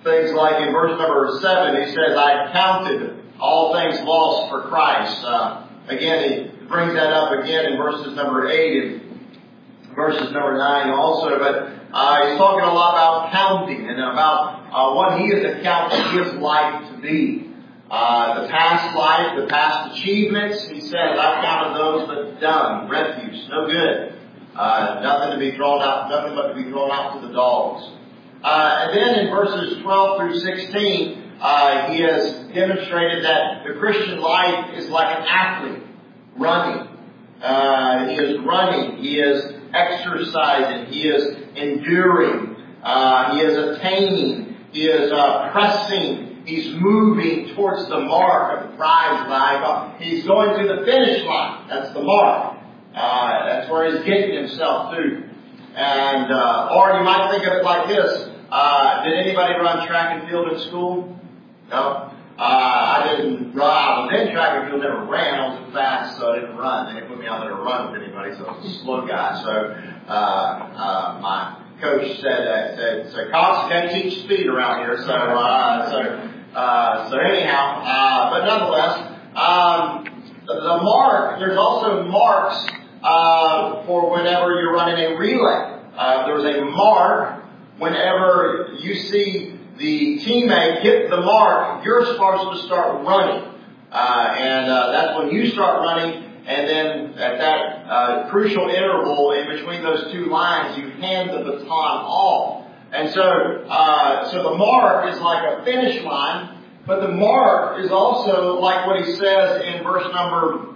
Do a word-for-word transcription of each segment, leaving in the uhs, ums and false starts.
things like in verse number seven, he says, I counted all things lost for Christ. Uh, again, he brings that up again in verses number eight and verses number nine also. But uh, he's talking a lot about counting and about uh, what he is accounting his life to be. Uh, the past life, the past achievements, he says, I've counted those but done, refuse, no good. Uh, nothing to be thrown out, nothing but to be thrown out to the dogs. Uh, and then in verses twelve through sixteen, uh, he has demonstrated that the Christian life is like an athlete running. Uh, he is running, he is exercising, he is enduring, uh, he is attaining, he is uh, pressing. He's moving towards the mark of the prize line. He's going to the finish line. That's the mark. Uh, that's where he's getting himself to. And, uh, or you might think of it like this. Uh, did anybody run track and field in school? No. Uh, I didn't run. I was in track and field, never ran. I was fast, so I didn't run. They didn't put me out there to run with anybody, so I was a slow guy. So, uh, uh, my coach said that, said, so Cox, you can't teach speed around here. So, uh, so, uh, so anyhow, uh, but nonetheless, um, the, the mark, there's also marks, uh, for whenever you're running a relay. Uh, there's a mark whenever you see the teammate hit the mark, you're supposed to start running. Uh, and, uh, that's when you start running. And then at that uh, crucial interval in between those two lines, you hand the baton off. And so, uh, so the mark is like a finish line, but the mark is also like what he says in verse number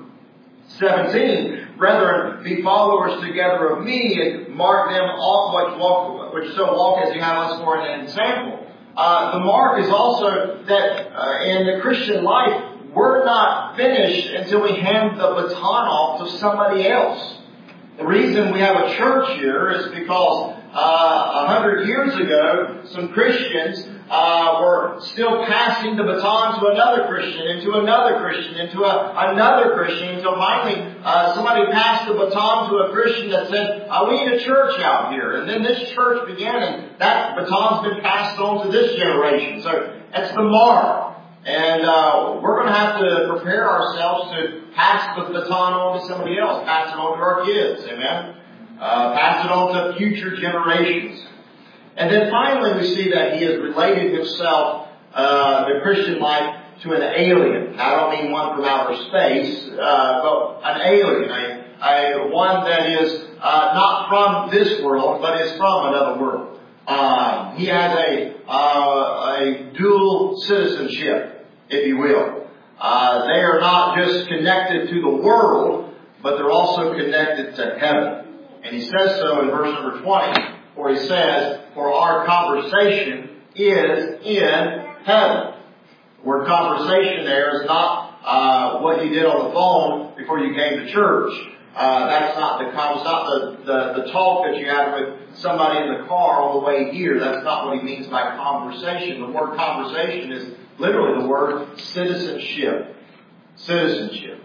seventeen. Brethren, be followers together of me, and mark them all which walk, which so walk as you have us for an example. Uh, the mark is also that uh, in the Christian life, we're not finished until we hand the baton off to somebody else. The reason we have a church here is because uh, a hundred years ago, some Christians uh, were still passing the baton to another Christian, and to another Christian, and to a, another Christian, until finally uh, somebody passed the baton to a Christian that said, uh, we need a church out here. And then this church began, and that baton's been passed on to this generation. So that's the mark. And uh, we're going to have to prepare ourselves to pass the baton on to somebody else, pass it on to our kids, amen? Uh, pass it on to future generations. And then finally we see that he has related himself, uh, the Christian life, to an alien. I don't mean one from outer space, uh, but an alien, a, a one that is uh, not from this world, but is from another world. Uh, he has a, uh, a dual citizenship, if you will. Uh, they are not just connected to the world, but they're also connected to heaven. And he says so in verse number twenty, where he says, for our conversation is in heaven. The word conversation there is not uh, what you did on the phone before you came to church. Uh, that's not the, it's not the, the, the talk that you had with somebody in the car on the way here. That's not what he means by conversation. The word conversation is literally the word citizenship. Citizenship.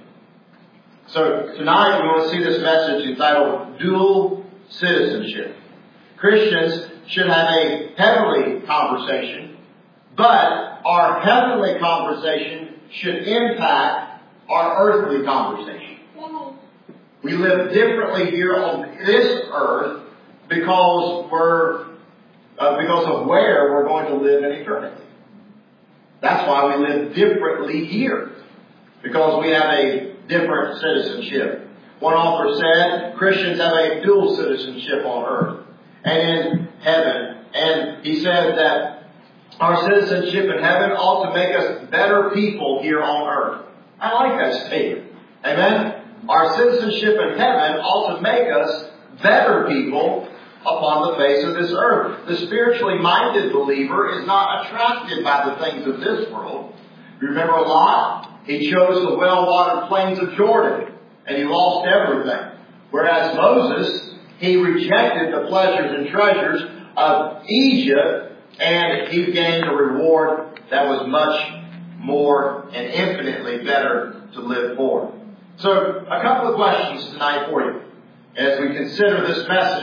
So tonight we want to see this message entitled Dual Citizenship. Christians should have a heavenly conversation, but our heavenly conversation should impact our earthly conversation. We live differently here on this earth because we're uh, because of where we're going to live in eternity. That's why we live differently here, because we have a different citizenship. One author said Christians have a dual citizenship on earth and in heaven. And he said that our citizenship in heaven ought to make us better people here on earth. I like that statement. Amen? Our citizenship in heaven ought to make us better people upon the face of this earth. The spiritually minded believer is not attracted by the things of this world. Remember Lot? He chose the well-watered plains of Jordan, and he lost everything. Whereas Moses, he rejected the pleasures and treasures of Egypt, and he gained a reward that was much more and infinitely better to live for. So, a couple of questions tonight for you as we consider this message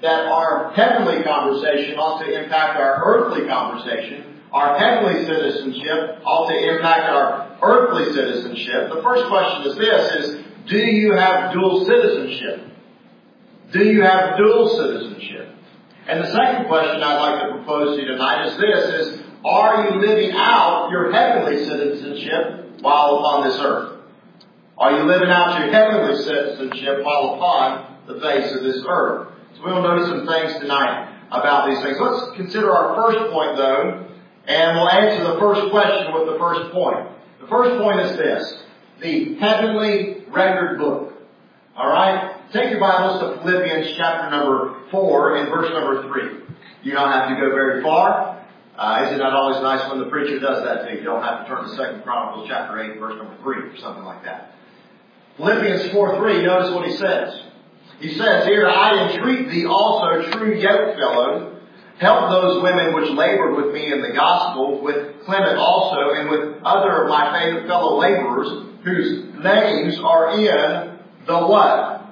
that our heavenly conversation ought to impact our earthly conversation. Our heavenly citizenship ought to impact our earthly citizenship. The first question is this, is do you have dual citizenship? Do you have dual citizenship? And the second question I'd like to propose to you tonight is this, is are you living out your heavenly citizenship while upon this earth? Are you living out your heavenly citizenship while upon the face of this earth? So we'll notice some things tonight about these things. Let's consider our first point, though, and we'll answer the first question with the first point. The first point is this, the heavenly record book. All right? Take your Bibles to Philippians chapter number four and verse number three. You don't have to go very far. Uh, isn't that always nice when the preacher does that to you? You don't have to turn to Second Chronicles chapter eight, verse number three, or something like that. Philippians four three, notice what he says. He says here, I entreat thee also, true yoke fellow, help those women which labored with me in the gospel, with Clement also, and with other of my fellow laborers, whose names are in the what?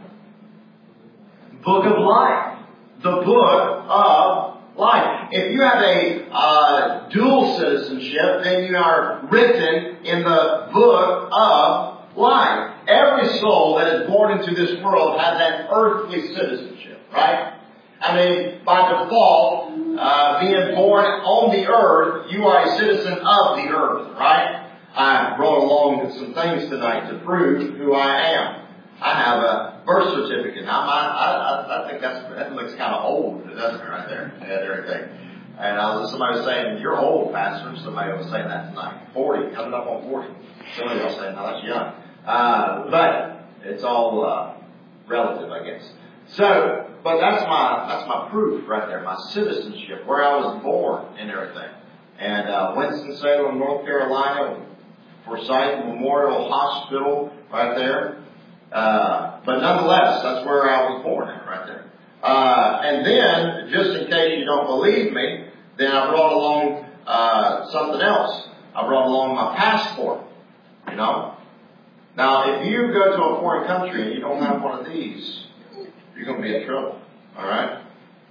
Book of life. The book of life. If you have a uh, dual citizenship, then you are written in the book of life. Every soul that is born into this world has an earthly citizenship, right? I mean, by default, uh, being born on the earth, you are a citizen of the earth, right? I brought along some things tonight to prove who I am. I have a birth certificate. Now, I, I, I think that's, that looks kind of old, doesn't it, right there? Yeah, everything. And uh, somebody was saying, you're old, Pastor. Somebody was saying that tonight. forty, coming up on forty. Somebody else saying, no, that's young. Uh, but it's all uh, relative, I guess. So, but that's my that's my proof right there, my citizenship, where I was born and everything. And uh, Winston-Salem, North Carolina, Forsyth Memorial Hospital, right there. Uh, but nonetheless, that's where I was born at, right there. Uh, and then, just in case you don't believe me, then I brought along uh, something else. I brought along my passport, you know. Now, if you go to a foreign country and you don't have one of these, you're going to be in trouble. All right?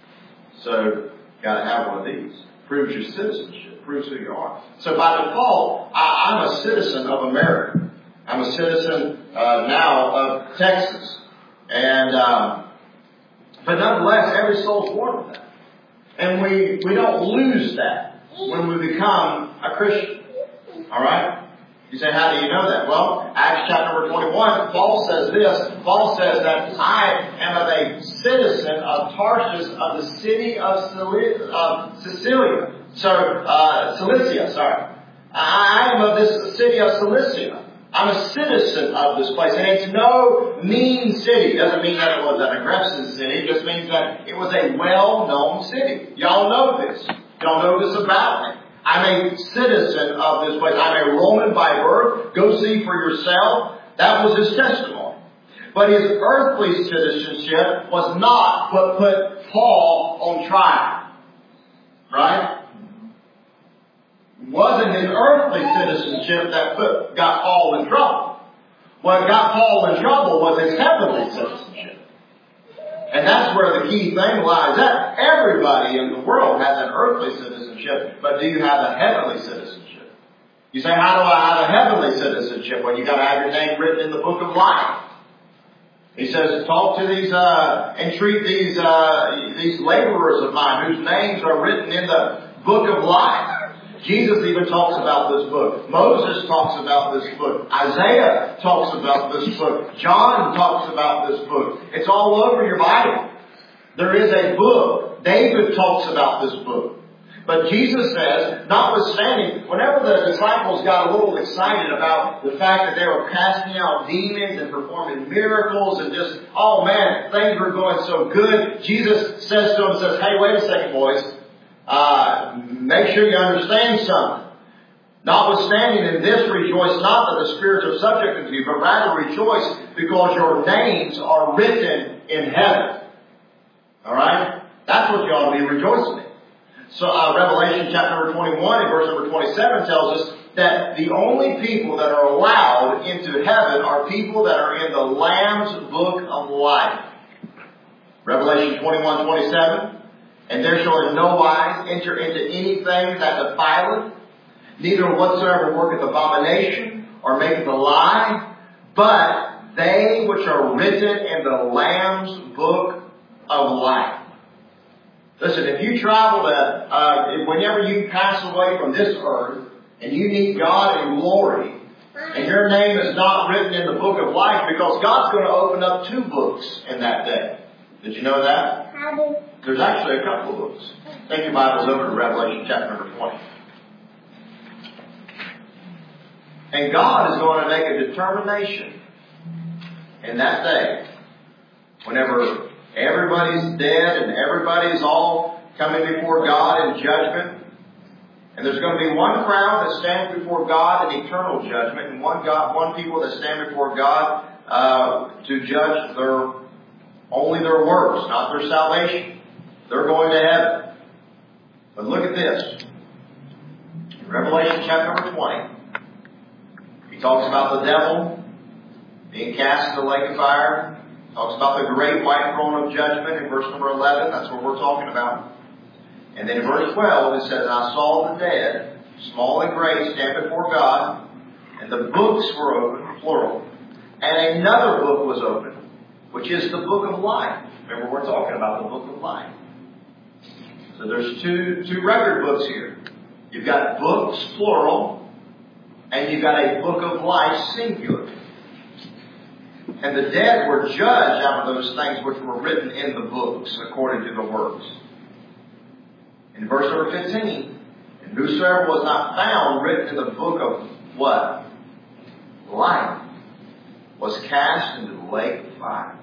So, you got to have one of these. Proves your citizenship. Proves who you are. So, by default, I, I'm a citizen of America. I'm a citizen uh, now of Texas. And, um, but nonetheless, every soul's born with that. And we, we don't lose that when we become a Christian. All right? You say, how do you know that? Well, Acts chapter number twenty-one, Paul says this. Paul says that I am of a citizen of Tarshish of the city of Cilicia. So, uh, Cilicia, sorry. I am of this city of Cilicia. I'm a citizen of this place. And it's no mean city. It doesn't mean that it was an aggressive city. It just means that it was a well-known city. Y'all know this. Y'all know this about me. I'm a citizen of this place. I'm a Roman by birth. Go see for yourself. That was his testimony. But his earthly citizenship was not what put Paul on trial. Right? It wasn't his earthly citizenship that put, got Paul in trouble. What got Paul in trouble was his heavenly citizenship. And that's where the key thing lies at. Everybody in the world has an earthly citizenship, but do you have a heavenly citizenship? You say, how do I have a heavenly citizenship? Well, you got to have your name written in the book of life. He says, talk to these, uh, entreat these, uh, these laborers of mine whose names are written in the book of life. Jesus even talks about this book. Moses talks about this book. Isaiah talks about this book. John talks about this book. It's all over your Bible. There is a book. David talks about this book. But Jesus says, notwithstanding, whenever the disciples got a little excited about the fact that they were casting out demons and performing miracles and just, oh man, things were going so good, Jesus says to them, says, hey, wait a second, boys. Uh, make sure you understand something. Notwithstanding in this, rejoice not that the spirits are subject unto you, but rather rejoice because your names are written in heaven. Alright? That's what you ought to be rejoicing in. So uh, Revelation chapter number twenty-one and verse number twenty-seven tells us that the only people that are allowed into heaven are people that are in the Lamb's book of life. Revelation twenty-one, twenty-seven. And there shall in no wise enter into anything that defileth, neither whatsoever worketh abomination, or maketh a lie, but they which are written in the Lamb's book of life. Listen, if you travel to, uh, whenever you pass away from this earth, and you meet God in glory, and your name is not written in the book of life, because God's going to open up two books in that day. Did you know that? There's actually a couple of books. Take your Bibles over to Revelation chapter number twenty. And God is going to make a determination in that day, whenever everybody's dead and everybody's all coming before God in judgment. And there's going to be one crowd that stands before God in eternal judgment, and one God, one people that stand before God uh, to judge their only their works, not their salvation. They're going to heaven. But look at this. In Revelation chapter number twenty, he talks about the devil being cast in the lake of fire. He talks about the great white throne of judgment in verse number eleven. That's what we're talking about. And then in verse twelve, it says, I saw the dead, small and great, stand before God, and the books were opened, plural. And another book was opened, which is the book of life. Remember, we're talking about the book of life. So there's two, two record books here. You've got books, plural, and you've got a book of life, singular. And the dead were judged out of those things which were written in the books, according to the works. In verse number fifteen, and whosoever was not found written in the book of what? Life, was cast into the lake of fire.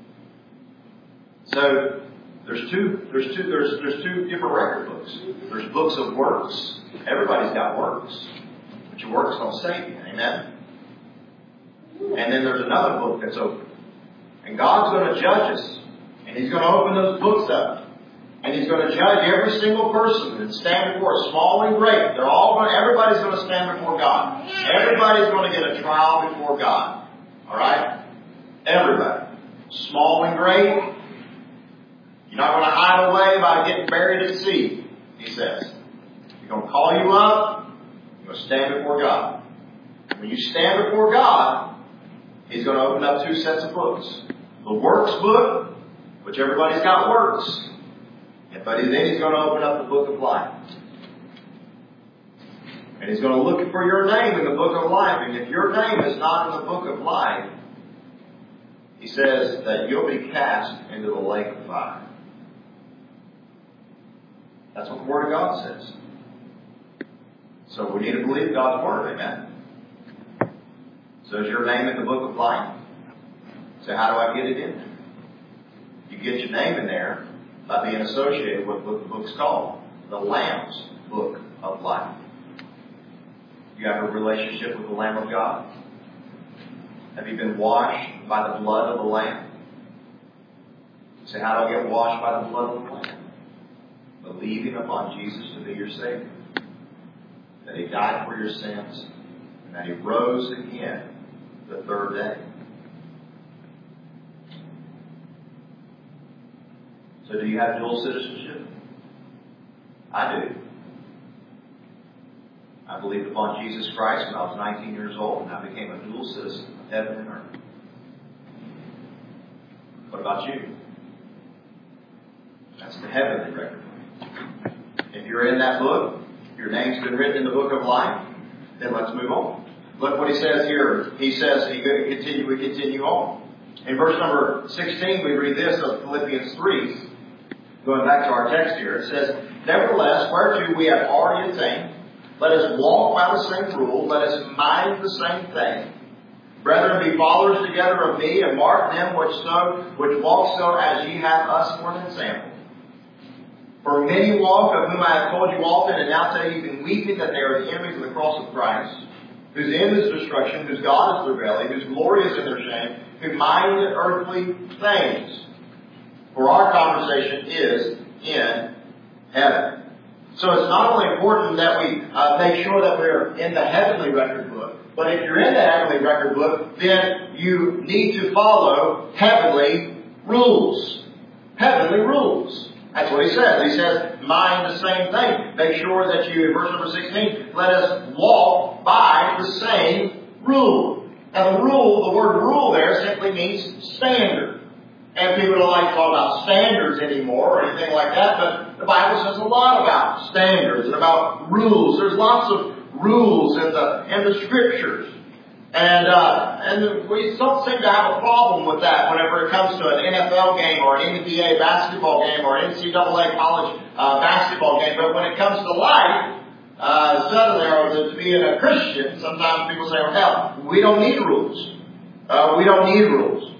So there's two there's two there's there's two different record books. There's books of works. Everybody's got works. But your works don't save you. Amen? And then there's another book that's open. And God's going to judge us. And He's going to open those books up. And He's going to judge every single person and stand before us, small and great. They're all going, everybody's going to stand before God. Everybody's going to get a trial before God. Alright? Everybody. Small and great. You're not going to hide away by getting buried at sea, He says. He's going to call you up. You're going to stand before God. When you stand before God, He's going to open up two sets of books. The works book, which everybody's got works. But then He's going to open up the book of life. And He's going to look for your name in the book of life. And if your name is not in the book of life, He says that you'll be cast into the lake of fire. That's what the Word of God says. So we need to believe God's Word. Amen? So is your name in the book of life? So how do I get it in there? You get your name in there by being associated with what the book's called, the Lamb's Book of Life. You have a relationship with the Lamb of God? Have you been washed by the blood of the Lamb? Say, how do I get washed by the blood of the Lamb? Believing upon Jesus to be your Savior. That He died for your sins, and that He rose again the third day. So do you have dual citizenship? I do. I believed upon Jesus Christ when I was nineteen years old, and I became a dual citizen of heaven and earth. What about you? That's the heavenly record. If you're in that book, your name's been written in the book of life, then let's move on. Look what he says here. He says, he's going to continue, we continue on. In verse number sixteen, we read this of Philippians three. Going back to our text here, it says, nevertheless, whereto we have already attained, let us walk by the same rule, let us mind the same thing. Brethren, be followers together of me, and mark them which so which walk so as ye have us for an example. For many walk, of whom I have told you often, and now tell you even weeping, that they are the enemies of the cross of Christ, whose end is destruction, whose God is their belly, whose glory is in their shame, who mind earthly things. For our conversation is in heaven. So it's not only important that we uh, make sure that we're in the heavenly record book, but if you're in the heavenly record book, then you need to follow heavenly rules. heavenly rules. That's what he says. He says, mind the same thing. Make sure that you, in verse number sixteen, let us walk by the same rule. Now the rule, the word rule there simply means standard. And people don't like to talk about standards anymore or anything like that, but the Bible says a lot about standards and about rules. There's lots of rules in the in the Scriptures. And uh, and we don't seem to have a problem with that whenever it comes to an N F L game or an N B A basketball game or an N C double A college uh, basketball game. But when it comes to life, uh, suddenly, or to being a Christian, sometimes people say, well, hell, we don't need rules. Uh, we don't need rules.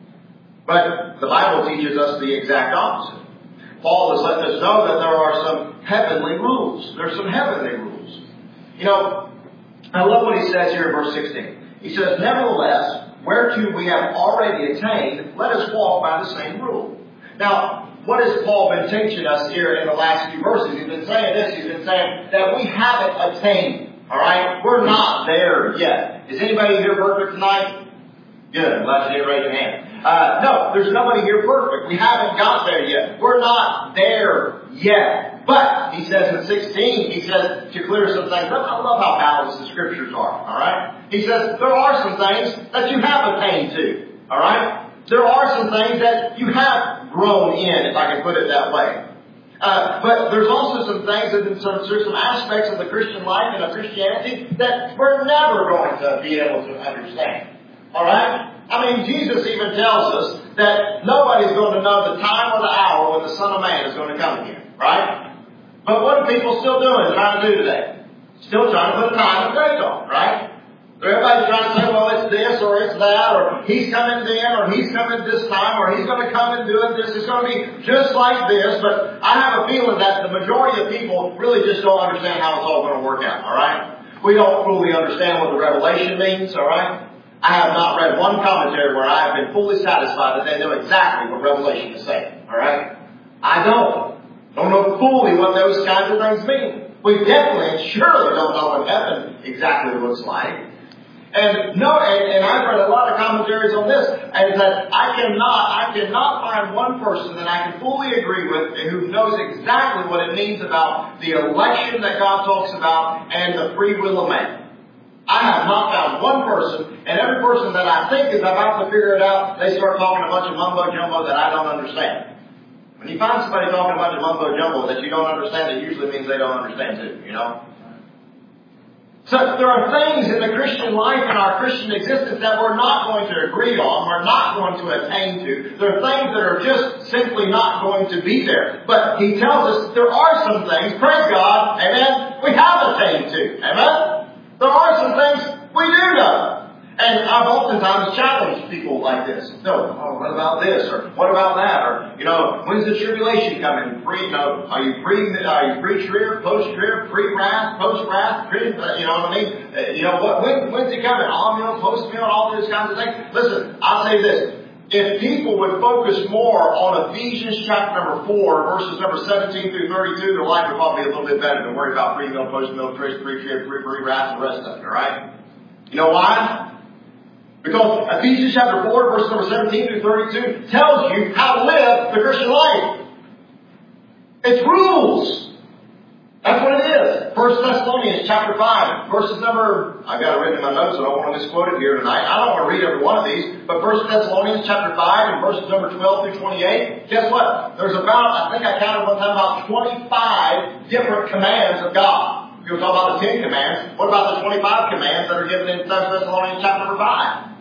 But the Bible teaches us the exact opposite. Paul has let us know that there are some heavenly rules. There's some heavenly rules. You know, I love what he says here in verse sixteen. He says, nevertheless, whereto we have already attained, let us walk by the same rule. Now, what has Paul been teaching us here in the last few verses? He's been saying this. He's been saying that we haven't attained. All right? We're not there yet. Is anybody here perfect tonight? Good. Glad you didn't raise your hand. Uh, no, there's nobody here perfect. We haven't got there yet. We're not there yet. But, he says in sixteen, he says to clear some things up. I love how balanced the Scriptures are. Alright? He says there are some things that you have attained to. Alright? There are some things that you have grown in, if I can put it that way. Uh, but there's also some things, and some, there's some aspects of the Christian life and of Christianity that we're never going to be able to understand. Alright? I mean, Jesus even tells us that nobody's going to know the time or the hour when the Son of Man is going to come again. Right? But what are people still doing, trying to do today? Still trying to put a time and date on, right? Everybody's trying to say, well, it's this or it's that, or he's coming then, or he's coming this time, or he's going to come and do it this. It's going to be just like this. But I have a feeling that the majority of people really just don't understand how it's all going to work out, all right? We don't fully understand what the revelation means, all right? I have not read one commentary where I have been fully satisfied that they know exactly what Revelation is saying, all right? I don't. Don't know fully what those kinds of things mean. We definitely and surely don't know what heaven exactly looks like. And no, and, and I've read a lot of commentaries on this, and that I cannot, I cannot find one person that I can fully agree with who knows exactly what it means about the election that God talks about and the free will of man. I have not found one person, and every person that I think is about to figure it out, they start talking a bunch of mumbo jumbo that I don't understand. When you find somebody talking a bunch of mumbo jumbo that you don't understand, it usually means they don't understand too, you know? So there are things in the Christian life and our Christian existence that we're not going to agree on, we're not going to attain to. There are things that are just simply not going to be there. But he tells us there are some things, praise God, amen, we have attained to, amen? There are some things we do know. And I've oftentimes challenged people like this. No, oh, what about this? Or what about that? Or, you know, when's the tribulation coming? Pre, you know, are you pre, are you pre-trib, post-trib, pre-wrath, post-wrath, pre, you know what I mean? Uh, you know, what, when, when's it coming? All-meal, post-meal, all those kinds of things. Listen, I'll say this. If people would focus more on Ephesians chapter number four, verses number seventeen through thirty-two, their life would probably be a little bit better than worry about pre-meal, post-meal, pre-trib, pre-wrath, and the rest of it, alright? You know why? Because Ephesians chapter four, verse number seventeen through thirty-two tells you how to live the Christian life. It's rules. That's what it is. First Thessalonians chapter five, verses number, I've got it written in my notes, so I don't want to misquote it here tonight. I don't want to read every one of these, but First Thessalonians chapter five and verses number twelve through twenty-eight, guess what? There's about, I think I counted one time, about twenty-five different commands of God. People talk about the Ten Commands. What about the twenty-five commands that are given in First Thessalonians chapter number five?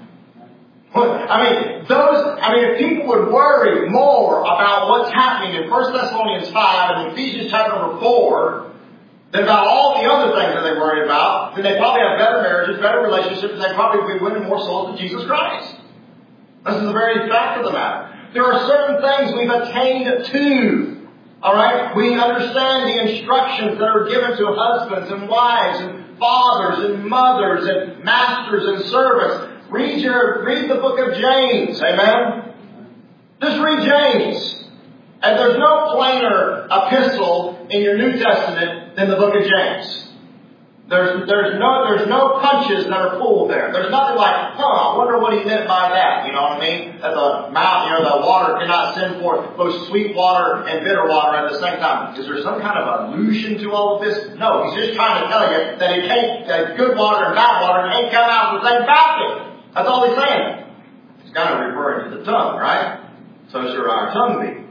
I mean, those, I mean, if people would worry more about what's happening in First Thessalonians five and Ephesians chapter number four than about all the other things that they worry about, then they probably have better marriages, better relationships, and they probably be winning more souls to Jesus Christ. This is the very fact of the matter. There are certain things we've attained to. Alright? We understand the instructions that are given to husbands and wives and fathers and mothers and masters and servants. Read your, read the book of James. Amen? Just read James. And there's no plainer epistle in your New Testament than the book of James. There's, there's no, there's no punches that are pulled there. There's nothing like, huh, I wonder what he meant by that. You know what I mean? That the mouth, you know, the water cannot send forth both sweet water and bitter water at the same time. Is there some kind of allusion to all of this? No, he's just trying to tell you that it can't, that good water and bad water can't come out of the same basket. That's all he's saying. He's kind of referring to the tongue, right? So should our tongue be.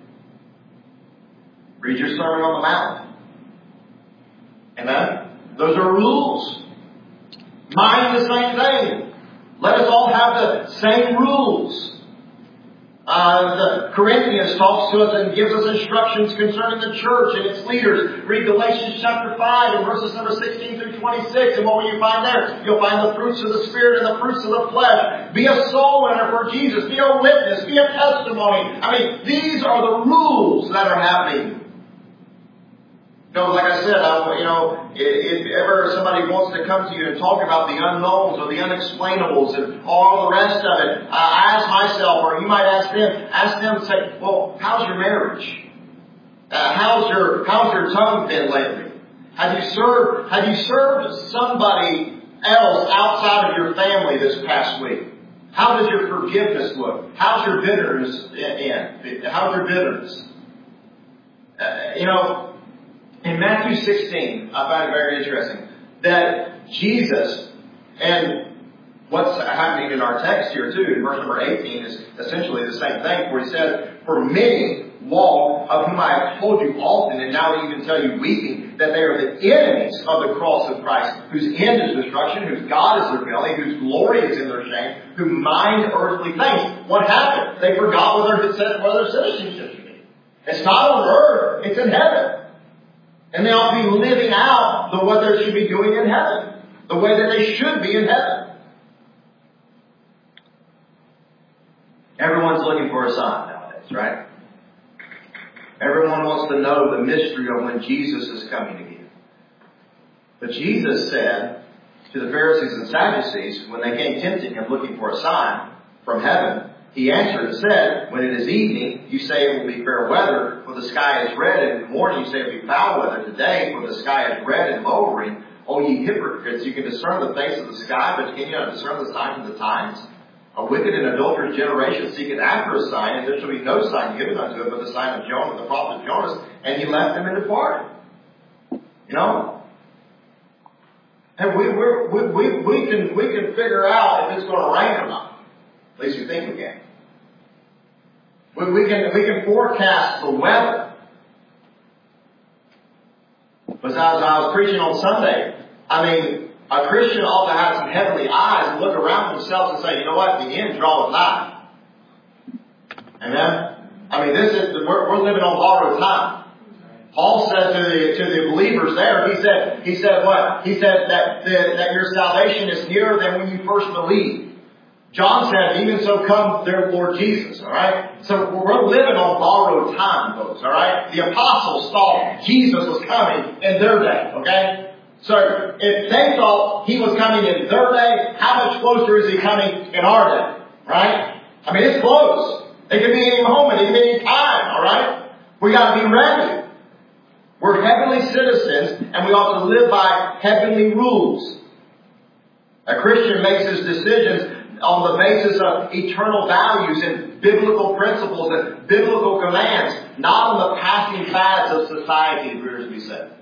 Read your Sermon on the Mount. Amen? Those are rules. Mind the same thing. Let us all have the same rules. Uh, the Corinthians talks to us and gives us instructions concerning the church and its leaders. Read Galatians chapter five and verses number sixteen through twenty-six. And what will you find there? You'll find the fruits of the Spirit and the fruits of the flesh. Be a soul winner for Jesus. Be a witness. Be a testimony. I mean, these are the rules that are happening. You know, like I said, I, you know, if ever somebody wants to come to you and talk about the unknowns or the unexplainables and all the rest of it, uh, I ask myself, or you might ask them, ask them and say, well, how's your marriage? Uh, how's your how's your tongue been lately? Have you served Have you served somebody else outside of your family this past week? How does your forgiveness look? How's your bitterness in? How's your bitterness? Uh, you know. In Matthew sixteen, I find it very interesting that Jesus, and what's happening in our text here too, in verse number eighteen, is essentially the same thing, where he says, for many walk, of whom I have told you often, and now I even tell you weeping, that they are the enemies of the cross of Christ, whose end is destruction, whose God is their belly, whose glory is in their shame, who mind earthly things. What happened? They forgot what their, what their citizenship should be. It's not on earth, it's in heaven. And they ought to be living out the what they should be doing in heaven. The way that they should be in heaven. Everyone's looking for a sign nowadays, right? Everyone wants to know the mystery of when Jesus is coming again. But Jesus said to the Pharisees and Sadducees, when they came tempting him looking for a sign from heaven, he answered and said, when it is evening, you say it will be fair weather, for the sky is red, and in the morning you say it will be foul weather. Today, for the sky is red and lowering. O ye hypocrites, you can discern the face of the sky, but can you not discern the signs of the times? A wicked and adulterous generation seeketh after a sign, and there shall be no sign given unto it but the sign of Jonah, the prophet Jonas, and he left them and departed. You know? And we, we're, we, we, we, can, we can figure out if it's going to rain or not. At least we think we can. We, we can we can forecast the weather. But as I was preaching on Sunday, I mean, a Christian ought to have some heavenly eyes and look around themselves and say, you know what, the end draweth nigh. Amen? I mean, this is the, we're, we're living on borrowed time. Paul said to the to the believers there, he said, he said what? He said that the, that your salvation is nearer than when you first believed. John said, even so come their Lord Jesus, alright? So we're living on borrowed time, folks, alright? The apostles thought Jesus was coming in their day, okay? So if they thought he was coming in their day, how much closer is he coming in our day, right? I mean, it's close. It can be any moment, it can be any time, alright? We gotta be ready. We're heavenly citizens, and we ought to live by heavenly rules. A Christian makes his decisions on the basis of eternal values and biblical principles and biblical commands, not on the passing fads of society, if we were to be said.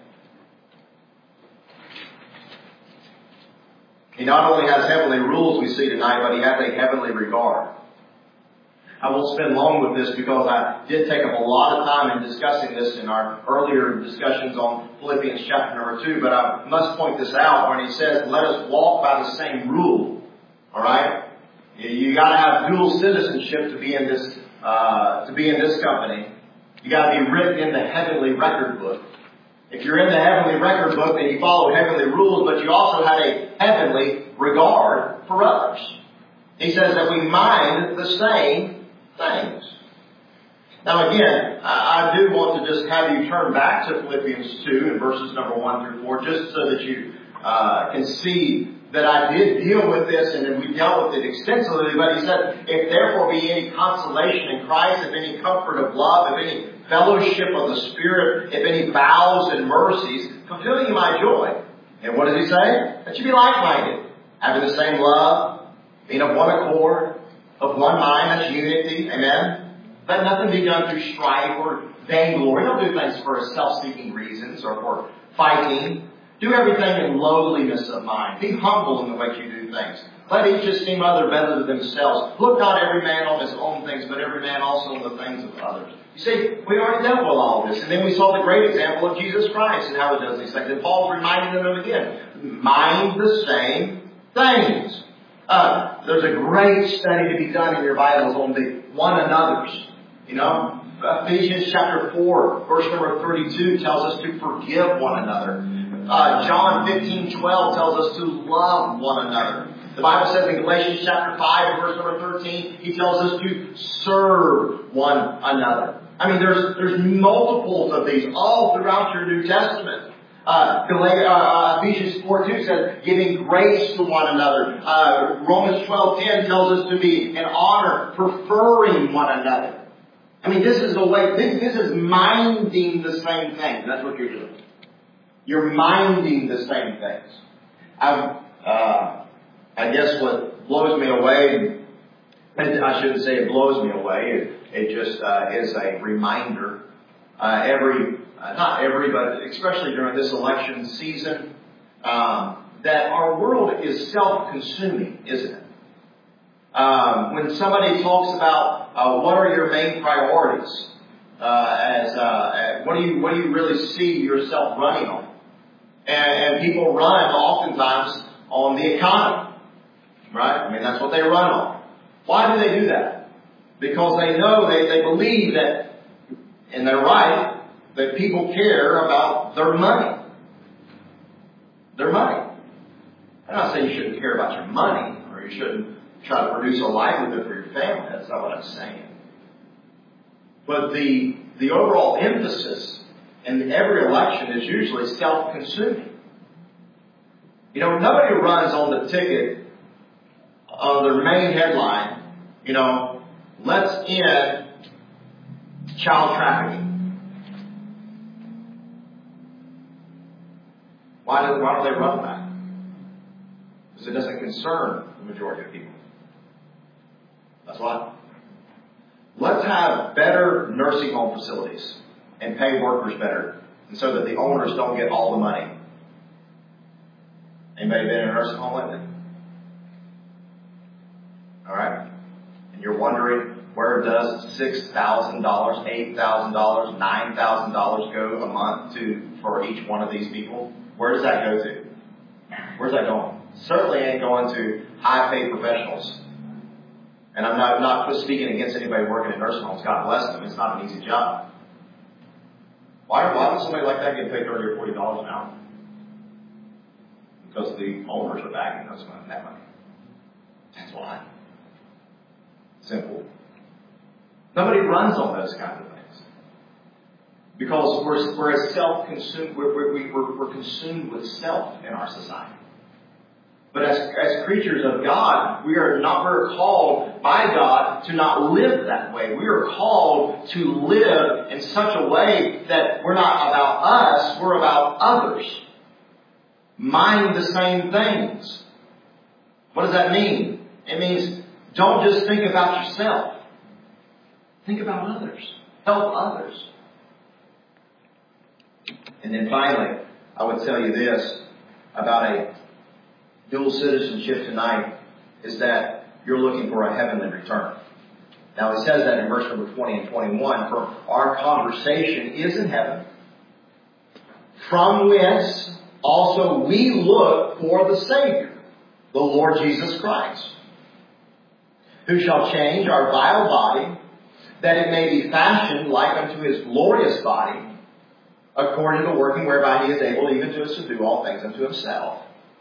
He not only has heavenly rules we see tonight, but he has a heavenly regard. I won't spend long with this because I did take up a lot of time in discussing this in our earlier discussions on Philippians chapter number two, but I must point this out when he says, let us walk by the same rule. Alright? You gotta have dual citizenship to be in this, uh, to be in this company. You gotta be written in the heavenly record book. If you're in the heavenly record book, then you follow heavenly rules, but you also had a heavenly regard for others. He says that we mind the same things. Now again, I, I do want to just have you turn back to Philippians two and verses number one through four, just so that you uh, can see that I did deal with this, and then we dealt with it extensively. But he said, if therefore be any consolation in Christ, if any comfort of love, if any fellowship of the Spirit, if any vows and mercies, fulfill ye my joy, And what does he say? That you be like-minded, having the same love, being of one accord, of one mind, that's unity. Amen? Let nothing be done through strife or vainglory. Don't do things for self-seeking reasons or for fighting. Do everything in lowliness of mind. Be humble in the way you do things. Let each esteem other better than themselves. Look not every man on his own things, but every man also on the things of others. You see, we already dealt with all this. And then we saw the great example of Jesus Christ and how he does these things. And Paul's reminding them again. Mind the same things. Uh, there's a great study to be done in your Bibles on the one another's. You know, Ephesians chapter four, verse number thirty-two tells us to forgive one another. Uh, John fifteen twelve tells us to love one another. The Bible says in Galatians chapter five and verse number thirteen, he tells us to serve one another. I mean, there's there's multiples of these all throughout your New Testament. Uh, uh, Ephesians four two says, giving grace to one another. Uh, Romans twelve ten tells us to be in honor, preferring one another. I mean, this is the way, this, this is minding the same thing. That's what you're doing. You're minding the same things. I, uh, I guess what blows me away, and I shouldn't say it blows me away, it, it just uh, is a reminder. Uh, every, uh, not every, but especially during this election season, um, that our world is self-consuming, isn't it? Um, when somebody talks about uh, what are your main priorities, uh, as uh, what do you what do you really see yourself running on? And, and people run oftentimes on the economy, right? I mean, that's what they run on. Why do they do that? Because they know they they believe that, and they're right, that people care about their money, their money. I'm not saying you shouldn't care about your money, or you shouldn't try to produce a livelihood for your family. That's not what I'm saying. But the the overall emphasis in every election is usually self-consuming. You know, nobody runs on the ticket of their main headline, you know, let's end child trafficking. Why do, why do they run that? Because it doesn't concern the majority of people. That's why. Let's have better nursing home facilities and pay workers better, and so that the owners don't get all the money. Anybody been in a nursing home lately? All right. And you're wondering, where does six thousand dollars, eight thousand dollars, nine thousand dollars go a month to for each one of these people? Where does that go to? Where's that going? Certainly ain't going to high-paid professionals. And I'm not, not speaking against anybody working in nursing homes. God bless them. It's not an easy job. Why, why does somebody like that get paid thirty or forty dollars an hour? Because the owners are backing those money, that money. That's why. Simple. Nobody runs on those kinds of things. Because we're, we're as self-consumed, we're, we're, we're, we're consumed with self in our society. But as, as creatures of God, we are not, we're called by God to not live that way. We are called to live in such a way that we're not about us, we're about others. Mind the same things. What does that mean? It means don't just think about yourself. Think about others. Help others. And then finally, I would tell you this about a dual citizenship tonight, is that you're looking for a heavenly return. Now it says that in verse number twenty and twenty-one, for our conversation is in heaven, from whence also we look for the Savior, the Lord Jesus Christ, who shall change our vile body, that it may be fashioned like unto his glorious body, according to the working whereby he is able even to subdue all things unto himself.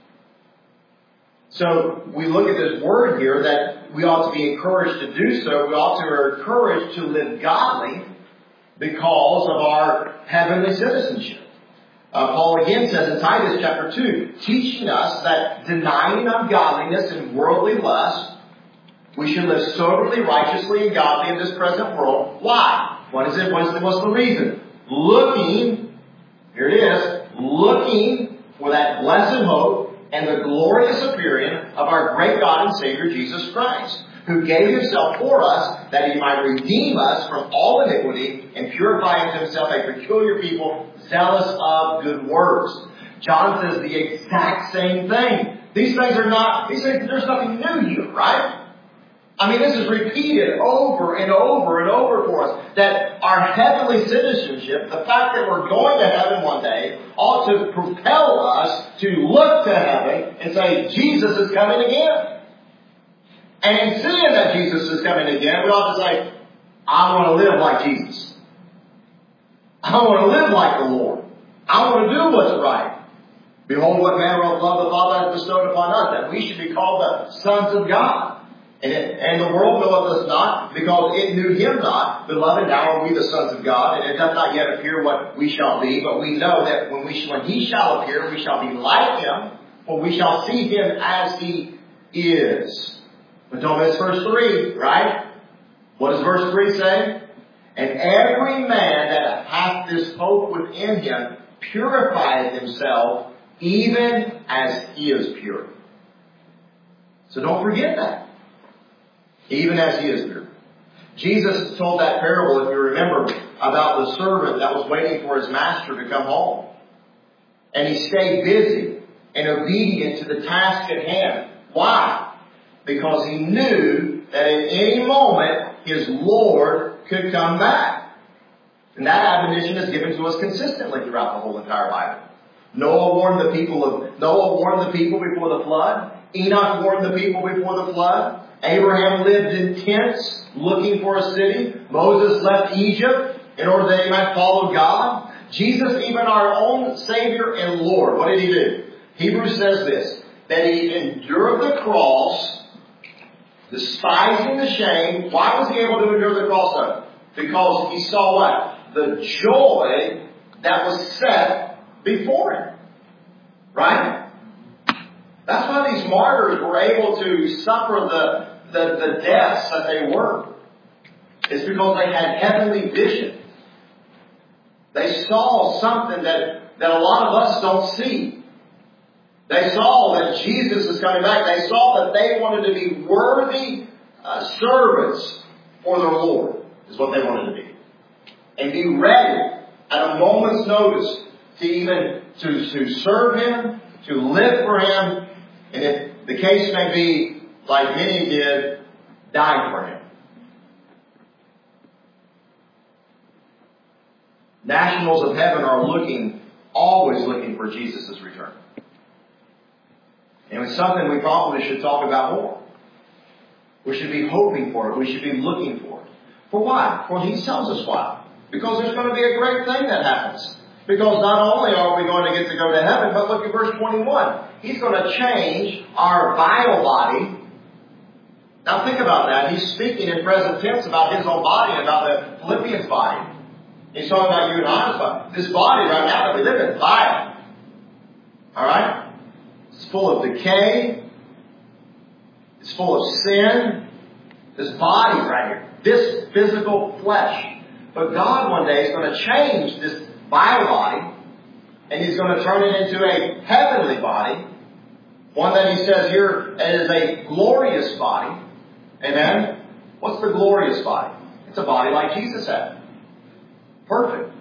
So we look at this word here that we ought to be encouraged to do so. We ought to be encouraged to live godly because of our heavenly citizenship. Uh, Paul again says in Titus chapter two, teaching us that denying ungodliness and worldly lust, we should live soberly, righteously, and godly in this present world. Why? What is it? What is the, what's the reason? Looking, here it is, looking for that blessed hope and the glorious appearing of our great God and Savior Jesus Christ, who gave Himself for us that He might redeem us from all iniquity and purify unto Himself a peculiar people, zealous of good works. John says the exact same thing. These things are not, he says there's nothing new here, right? I mean, this is repeated over and over and over for us. That our heavenly citizenship, the fact that we're going to heaven one day, ought to propel us to look to heaven and say, Jesus is coming again. And in seeing that Jesus is coming again, we ought to say, I want to live like Jesus. I want to live like the Lord. I want to do what's right. Behold, what manner of love the Father has bestowed upon us, that we should be called the sons of God. And, it, and the world knoweth us not, because it knew Him not. Beloved, now are we the sons of God, and it doth not yet appear what we shall be, but we know that when we when He shall appear, we shall be like Him, for we shall see Him as He is. But don't miss verse three, right? What does verse three say? And every man that hath this hope within him purifieth himself, even as he is pure. So don't forget that. Even as he is pure. Jesus told that parable, if you remember, about the servant that was waiting for his master to come home. And he stayed busy and obedient to the task at hand. Why? Because he knew that at any moment his Lord could come back. And that admonition is given to us consistently throughout the whole entire Bible. Noah warned the people of Noah warned the people before the flood. Enoch warned the people before the flood. Abraham lived in tents looking for a city. Moses left Egypt in order that he might follow God. Jesus, even our own Savior and Lord, what did He do? Hebrews says this, that He endured the cross, despising the shame. Why was He able to endure the cross though? Because He saw what? The joy that was set before Him. Right? That's why these martyrs were able to suffer the, the, the deaths that they were. It's because they had heavenly vision. They saw something that, that a lot of us don't see. They saw that Jesus is coming back. They saw that they wanted to be worthy uh, servants for their Lord, is what they wanted to be. And be ready at a moment's notice to even to, to serve Him, to live for Him, and if the case may be, like many did, die for Him. Nationals of heaven are looking, always looking for Jesus' return. And it's something we probably should talk about more. We should be hoping for it. We should be looking for it. For why? Well, He tells us why. Because there's going to be a great thing that happens. Because not only are we going to get to go to heaven, but look at verse twenty-one. He's going to change our vile body. Now think about that. He's speaking in present tense about His own body and about the Philippians body. He's talking about you and I's body. This body right now that we live in is vile. Alright? It's full of decay. It's full of sin. This body right here. This physical flesh. But God one day is going to change this vile body, and He's going to turn it into a heavenly body, one that He says here is a glorious body. Amen? What's the glorious body? It's a body like Jesus had. Perfect.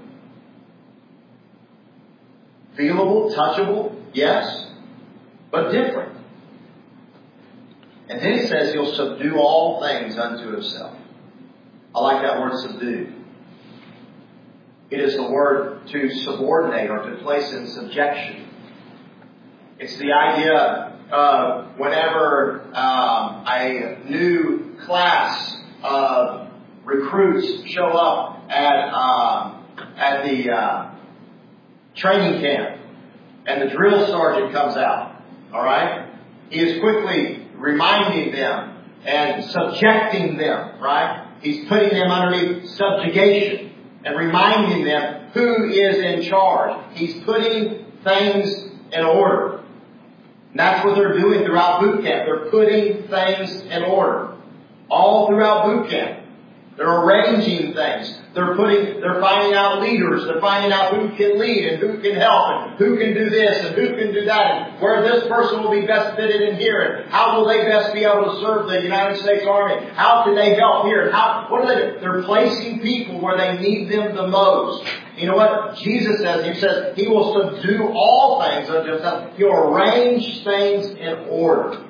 Feelable, touchable, yes, but different. And then He says He'll subdue all things unto Himself. I like that word subdue. It is the word to subordinate or to place in subjection. It's the idea of whenever um, a new class of recruits show up at um, at the uh, training camp, and the drill sergeant comes out. All right, he is quickly reminding them and subjecting them. Right, he's putting them underneath subjugation. And reminding them who is in charge. He's putting things in order. And that's what they're doing throughout boot camp. They're putting things in order. All throughout boot camp. They're arranging things. They're putting, they're finding out leaders. They're finding out who can lead and who can help and who can do this and who can do that and where this person will be best fitted in here and how will they best be able to serve the United States Army? How can they help here? And how, what are they doing? They're placing people where they need them the most. You know what? Jesus says, He says, He will subdue all things unto Himself. He'll arrange things in order.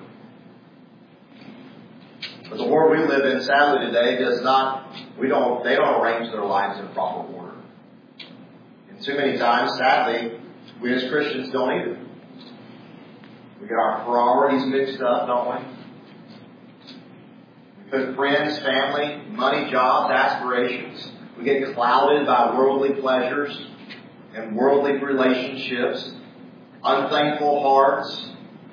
But the world we live in, sadly today, does not, we don't, they don't arrange their lives in proper order. And too many times, sadly, we as Christians don't either. We get our priorities mixed up, don't we? We put friends, family, money, jobs, aspirations. We get clouded by worldly pleasures and worldly relationships, unthankful hearts.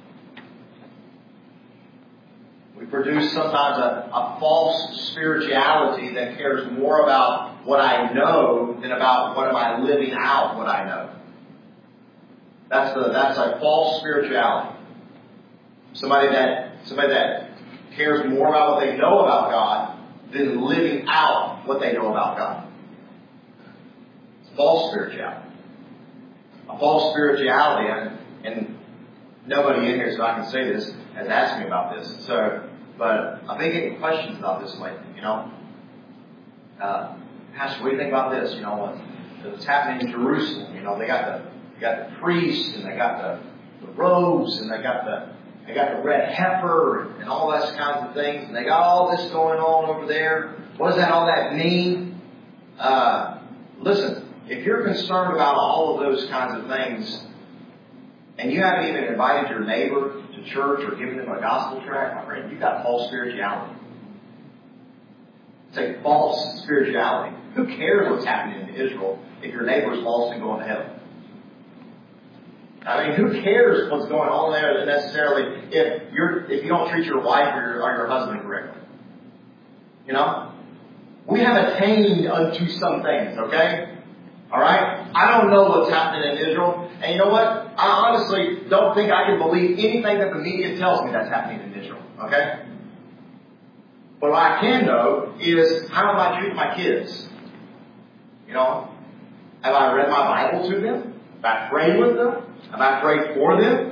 We produce sometimes a, a false spirituality that cares more about what I know than about what am I living out what I know. That's the that's a false spirituality. Somebody that somebody that cares more about what they know about God than living out what they know about God. It's false spirituality. A false spirituality, and, and nobody in here, so I can say this, has asked me about this. So, but I've been getting questions about this lately. You know, uh, Pastor, what do you think about this? You know, what, what's happening in Jerusalem? You know, they got the they got the priests and they got the, the robes and they got the they got the red heifer and, and all those kinds of things, and they got all this going on over there. What does that all that mean? Uh, listen, if you're concerned about all of those kinds of things, and you haven't even invited your neighbor to church or given them a gospel tract, my friend, you've got false spirituality. It's a false spirituality. Who cares what's happening in Israel if your neighbor's lost and going to heaven? I mean, who cares what's going on there necessarily if you're if you don't treat your wife or your, or your husband correctly? You know? We have attained unto some things, okay? All right? I don't know what's happening in Israel. And you know what? I honestly don't think I can believe anything that the media tells me that's happening in Israel, okay? But what I can know is, how am I treating my kids? You know? Have I read my Bible to them? Have I prayed with them? Have I prayed for them?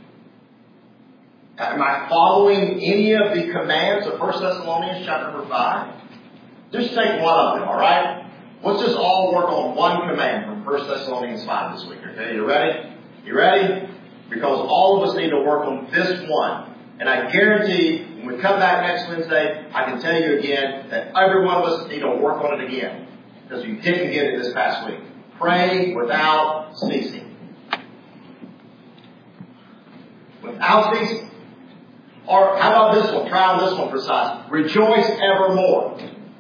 Am I following any of the commands of First Thessalonians chapter number five? Just take one of them, alright? Let's just all work on one command from First Thessalonians five this week, okay? You ready? You ready? Because all of us need to work on this one. And I guarantee when we come back next Wednesday, I can tell you again that every one of us need to work on it again. Because you didn't get it this past week. Pray without ceasing. Without ceasing. Or how about this one? Try on this one for size. Rejoice evermore.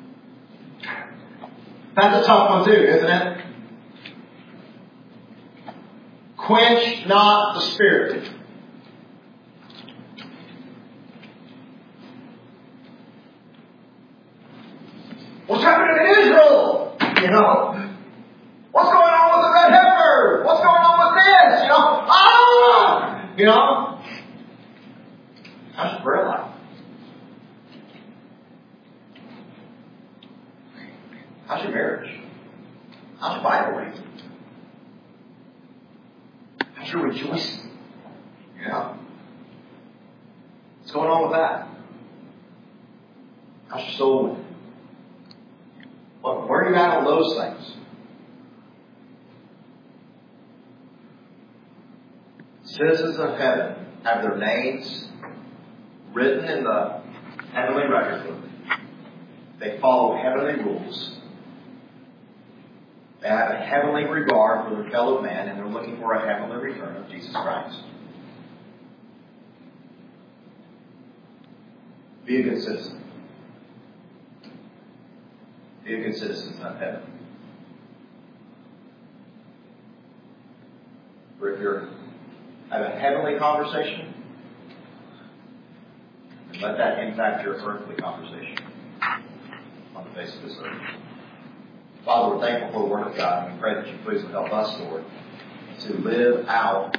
That's a tough one too, isn't it? Quench not the spirit. What's happening in Israel? You know? What's going on with the red heifer? What's going on with this? You know? Ah! You know? How's your prayer life? How's your marriage? How's your Bible reading? How's your rejoicing? You know? What's going on with that? How's your soul with it? Well, where are you at on those things? Citizens of heaven have their names written in the heavenly record book. They follow heavenly rules. They have a heavenly regard for their fellow man, and they're looking for a heavenly return of Jesus Christ. Be a good citizen. Be a good citizen of heaven. For if you have a heavenly conversation, and let that impact your earthly conversation on the face of this earth. Father, we're thankful for the Word of God, and we pray that you please help us, Lord, to live out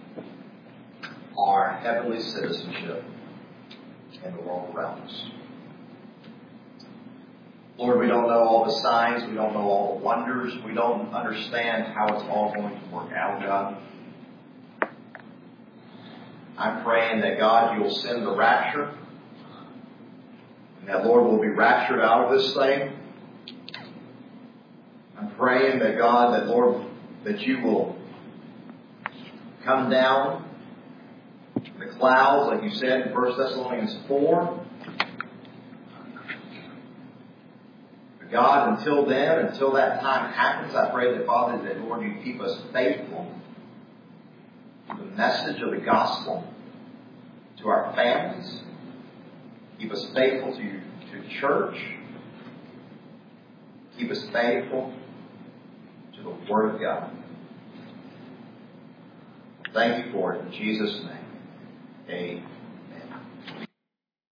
our heavenly citizenship in the world around us. Lord, we don't know all the signs. We don't know all the wonders. We don't understand how it's all going to work out, God. I'm praying that, God, you'll send the rapture. And that, Lord, we'll be raptured out of this thing. I'm praying that, God, that, Lord, that you will come down in the clouds, like you said in First Thessalonians four. God, until then, until that time happens, I pray that, Father, that, Lord, you keep us faithful to the message of the gospel, to our families. Keep us faithful to, to church. Keep us faithful to the Word of God. Thank you for it. In Jesus' name, amen.